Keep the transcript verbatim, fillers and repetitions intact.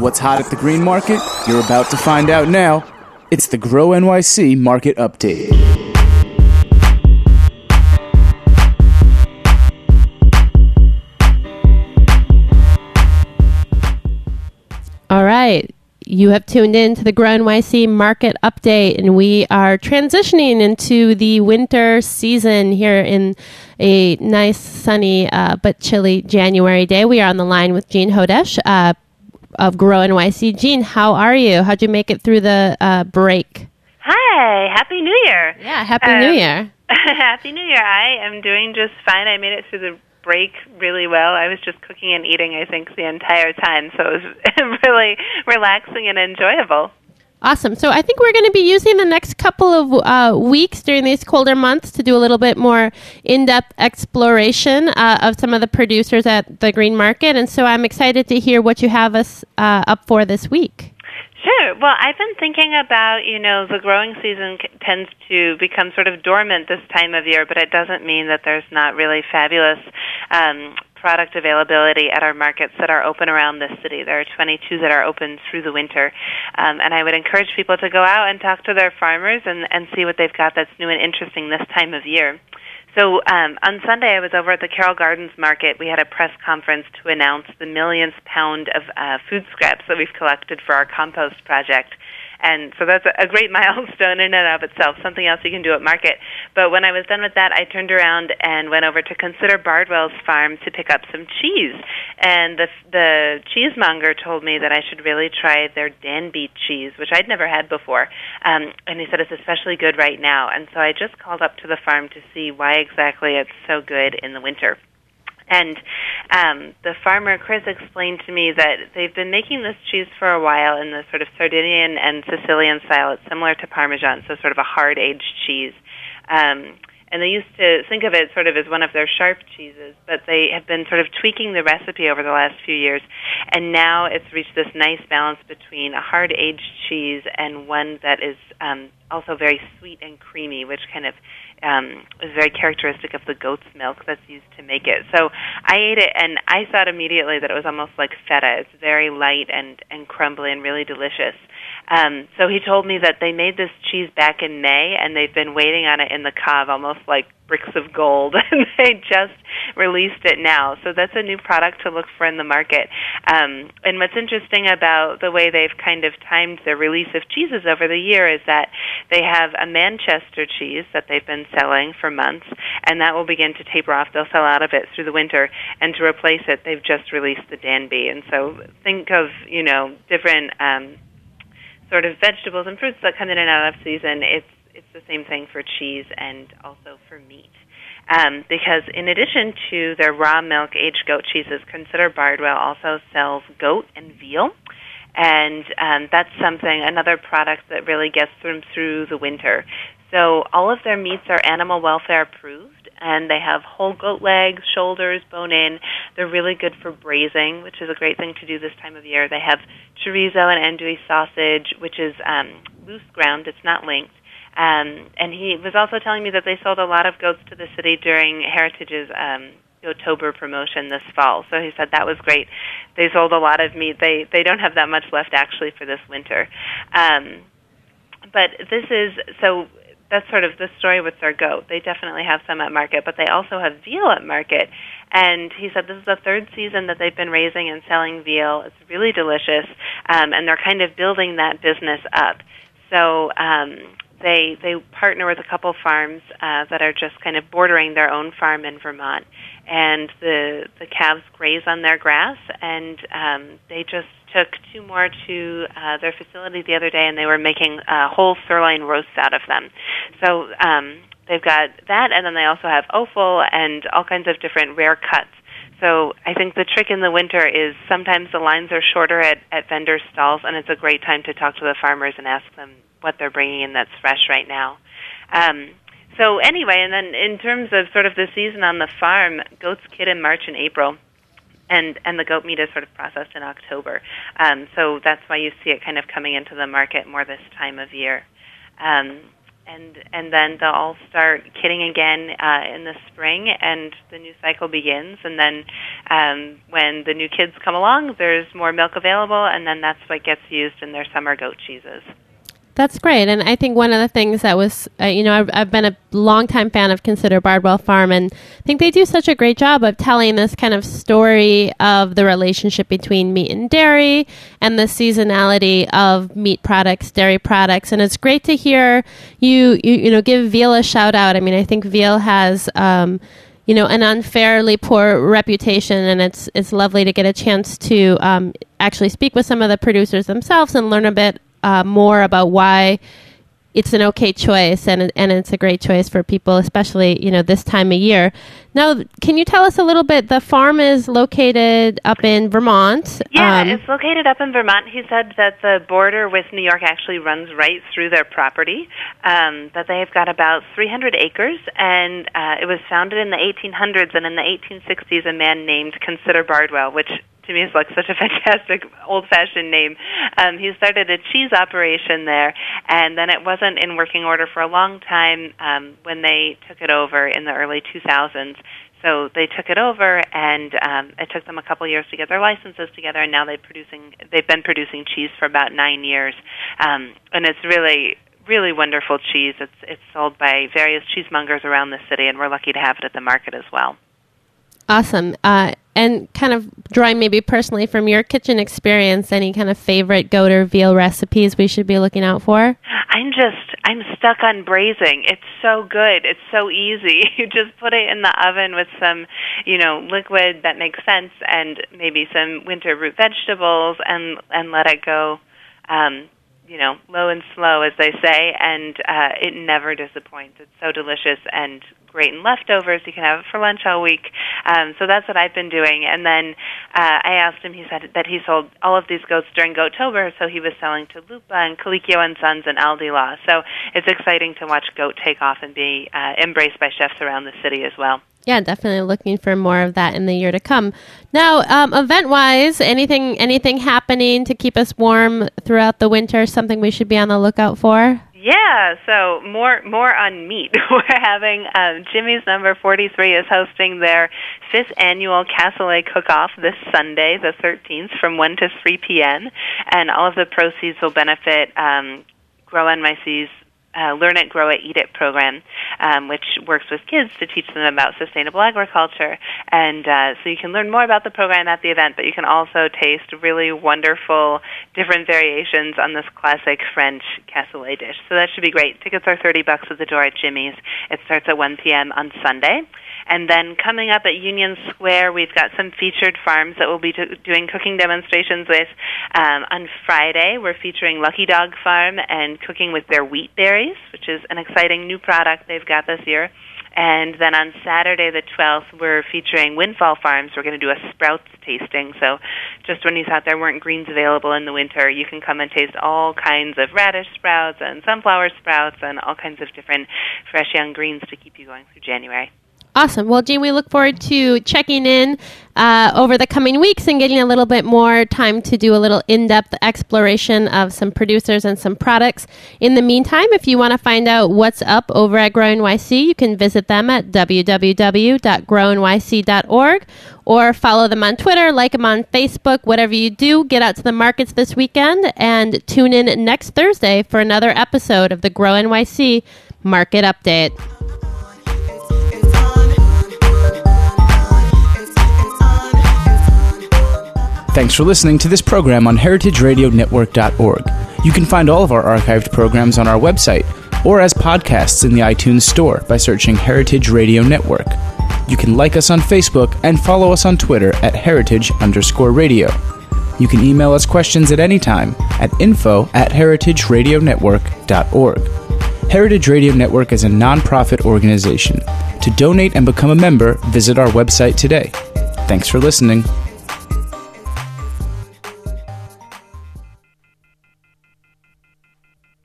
What's hot at the green market? You're about to find out now. It's the Grow N Y C Market Update. All right. You have tuned in to the Grow N Y C Market Update, and we are transitioning into the winter season here in a nice, sunny, uh, but chilly January day. We are on the line with Jean Hodesh uh, of Grow N Y C. Jean, how are you? How'd you make it through the uh, break? Hi. Happy New Year. Yeah, Happy um, New Year. Happy New Year. I am doing just fine. I made it through the break really well. I was just cooking and eating, I think, the entire time, so it was really relaxing and enjoyable. Awesome. So I think we're going to be using the next couple of uh, weeks during these colder months to do a little bit more in-depth exploration uh, of some of the producers at the green market, and so I'm excited to hear what you have us uh, up for this week. Sure. Well, I've been thinking about, you know, the growing season c- tends to become sort of dormant this time of year, but it doesn't mean that there's not really fabulous um, product availability at our markets that are open around this city. There are twenty-two that are open through the winter, um, and I would encourage people to go out and talk to their farmers and, and see what they've got that's new and interesting this time of year. So um, on Sunday, I was over at the Carroll Gardens Market. We had a press conference to announce the millionth pound of uh, food scraps that we've collected for our compost project. And so that's a great milestone in and of itself, something else you can do at market. But when I was done with that, I turned around and went over to Consider Bardwell's farm to pick up some cheese. And the the cheesemonger told me that I should really try their Danby cheese, which I'd never had before. Um, and he said it's especially good right now. And so I just called up to the farm to see why exactly it's so good in the winter. And um, the farmer, Chris, explained to me that they've been making this cheese for a while in the sort of Sardinian and Sicilian style. It's similar to Parmesan, so sort of a hard-aged cheese. Um, and they used to think of it sort of as one of their sharp cheeses, but they have been sort of tweaking the recipe over the last few years. And now it's reached this nice balance between a hard-aged cheese and one that is um, also very sweet and creamy, which kind of um, is very characteristic of the goat's milk that's used to make it. So I ate it, and I thought immediately that it was almost like feta. It's very light and, and crumbly and really delicious. Um, so he told me that they made this cheese back in May, and they've been waiting on it in the cave, almost like bricks of gold, and they just released it now. So that's a new product to look for in the market. Um, and what's interesting about the way they've kind of timed the release of cheeses over the year is that they have a Manchester cheese that they've been selling for months, and that will begin to taper off. They'll sell out of it through the winter, and to replace it, they've just released the Danby. And so think of, you know, different um, sort of vegetables and fruits that come in and out of season. It's it's the same thing for cheese and also for meat. Um, because in addition to their raw milk aged goat cheeses, Consider Bardwell also sells goat and veal. And um, that's something, another product that really gets them through the winter. So all of their meats are animal welfare approved, and they have whole goat legs, shoulders, bone-in. They're really good for braising, which is a great thing to do this time of year. They have chorizo and andouille sausage, which is um, loose ground. It's not linked. Um, and he was also telling me that they sold a lot of goats to the city during Heritage's um, October promotion this fall. So he said that was great. They sold a lot of meat. They they don't have that much left actually for this winter. Um, but this is so. That's sort of the story with their goat. They definitely have some at market, but they also have veal at market. And he said this is the third season that they've been raising and selling veal. It's really delicious, um, and they're kind of building that business up. So um, they they partner with a couple farms uh, that are just kind of bordering their own farm in Vermont. And the the calves graze on their grass, and um, they just took two more to uh, their facility the other day, and they were making uh, whole sirloin roasts out of them. So um, they've got that, and then they also have offal and all kinds of different rare cuts. So I think the trick in the winter is sometimes the lines are shorter at, at vendor stalls, and it's a great time to talk to the farmers and ask them what they're bringing in that's fresh right now. Um, so anyway, and then in terms of sort of the season on the farm, goats kid in March and April. And, and the goat meat is sort of processed in October. Um, so that's why you see it kind of coming into the market more this time of year. Um, and and then they'll all start kidding again uh, in the spring, and the new cycle begins. And then um, when the new kids come along, there's more milk available, and then that's what gets used in their summer goat cheeses. That's great. And I think one of the things that was, uh, you know, I've, I've been a longtime fan of Consider Bardwell Farm, and I think they do such a great job of telling this kind of story of the relationship between meat and dairy and the seasonality of meat products, dairy products. And it's great to hear you, you, you know, give Veal a shout out. I mean, I think Veal has, um, you know, an unfairly poor reputation, and it's it's lovely to get a chance to um, actually speak with some of the producers themselves and learn a bit Uh, more about why it's an okay choice, and and it's a great choice for people, especially, you know, this time of year. Now, can you tell us a little bit? The farm is located up in Vermont. Yeah, um, it's located up in Vermont. He said that the border with New York actually runs right through their property, um, that they've got about three hundred acres, and uh, it was founded in the eighteen hundreds, and in the eighteen sixties, a man named Consider Bardwell, which to me is like such a fantastic old-fashioned name. Um, he started a cheese operation there, and then it wasn't in working order for a long time um, when they took it over in the early two thousands. So they took it over, and um, it took them a couple years to get their licenses together, and now they're producing, they've been producing cheese for about nine years. Um, and it's really, really wonderful cheese. It's, it's sold by various cheesemongers around the city, and we're lucky to have it at the market as well. Awesome. Uh, and kind of drawing maybe personally from your kitchen experience, any kind of favorite goat or veal recipes we should be looking out for? I'm just, I'm stuck on braising. It's so good. It's so easy. You just put it in the oven with some, you know, liquid that makes sense, and maybe some winter root vegetables, and, and let it go, um, you know, low and slow, as they say, and uh, it never disappoints. It's so delicious and great in leftovers. You can have it for lunch all week. Um, so that's what I've been doing. And then uh, I asked him, he said that he sold all of these goats during Goattober, so he was selling to Lupa and Colicchio and Sons and Aldi La. So it's exciting to watch goat take off and be uh, embraced by chefs around the city as well. Yeah, definitely looking for more of that in the year to come. Now, um, event-wise, anything anything happening to keep us warm throughout the winter, something we should be on the lookout for? Yeah, so more more on meat. We're having um, Jimmy's Number forty-three is hosting their fifth annual Cassoulet Cook-Off this Sunday, the thirteenth, from one to three p.m., and all of the proceeds will benefit um, Grow N Y C's Uh, Learn It, Grow It, Eat It program, um, which works with kids to teach them about sustainable agriculture. And uh, so you can learn more about the program at the event, but you can also taste really wonderful different variations on this classic French cassoulet dish. So that should be great. Tickets are thirty bucks at the door at Jimmy's. It starts at one p.m. on Sunday. And then coming up at Union Square, we've got some featured farms that we'll be t- doing cooking demonstrations with. Um, on Friday, we're featuring Lucky Dog Farm and cooking with their wheat berries, which is an exciting new product they've got this year. And then on Saturday the twelfth, we're featuring Windfall Farms. We're going to do a sprouts tasting. So just when you thought there weren't greens available in the winter, you can come and taste all kinds of radish sprouts and sunflower sprouts and all kinds of different fresh young greens to keep you going through January. Awesome. Well, Jean, we look forward to checking in uh, over the coming weeks and getting a little bit more time to do a little in-depth exploration of some producers and some products. In the meantime, if you want to find out what's up over at Grow N Y C, you can visit them at w w w dot grow n y c dot org or follow them on Twitter, like them on Facebook. Whatever you do, get out to the markets this weekend and tune in next Thursday for another episode of the Grow N Y C Market Update. Thanks for listening to this program on heritage radio network dot org. You can find all of our archived programs on our website or as podcasts in the iTunes Store by searching Heritage Radio Network. You can like us on Facebook and follow us on Twitter at heritage underscore radio. You can email us questions at any time at info at heritage radio network dot org. Heritage Radio Network is a non-profit organization. To donate and become a member, visit our website today. Thanks for listening.